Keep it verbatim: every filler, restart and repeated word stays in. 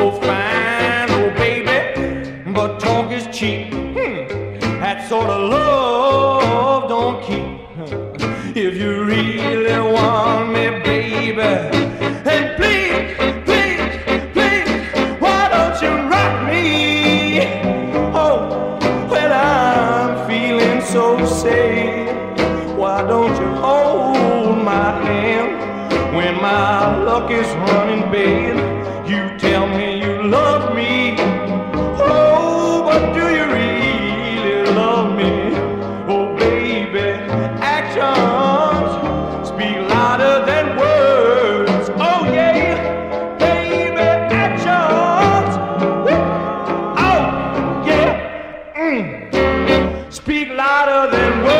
so fine, oh baby, but talk is cheap. Hmm. That sort of love don't keep. If you really want me, baby, then please, please, please, why don't you rock me? Oh, when I'm feeling so sad, why don't you hold my hand? When my luck is running bad, you tell me you love me. Oh, but do you really love me? Oh, baby, actions speak louder than words. Oh, yeah, baby, actions. Oh, yeah, mm. Speak louder than words.